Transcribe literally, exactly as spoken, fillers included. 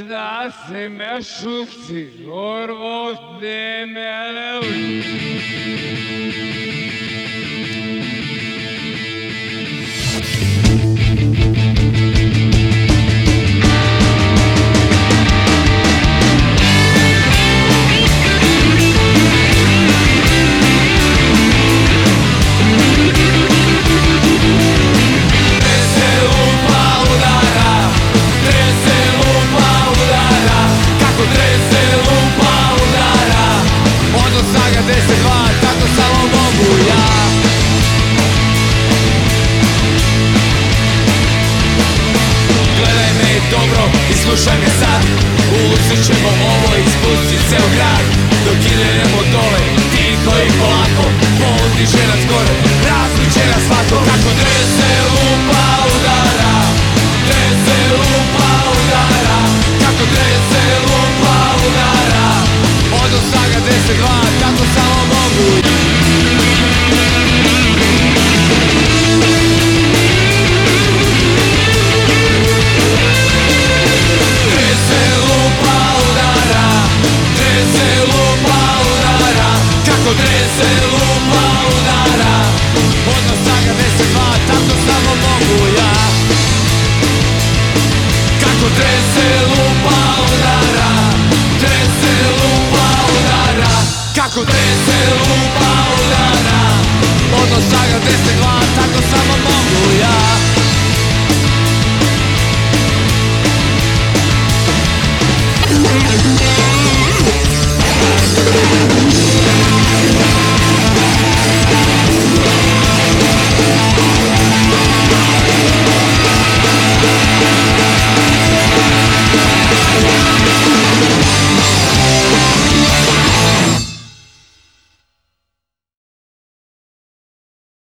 da si me šufci, orvo de me slušaj me sad, uzet ćemo ovo i spustit se u grad. Dok idemo dole, tiho i polako, podiže nas gore, različe nas svako. Kako drese lupa udara, drese lupa udara, kako drese lupa udara. Od Osaga deset dva, tako samo mogu. Kako drese lupa udara, od Osaga deset dva, tako samo mogu ja. Kako drese lupa udara, drese lupa udara, kako drese lupa udara, od Osaga deset dva, tako samo mogu ja.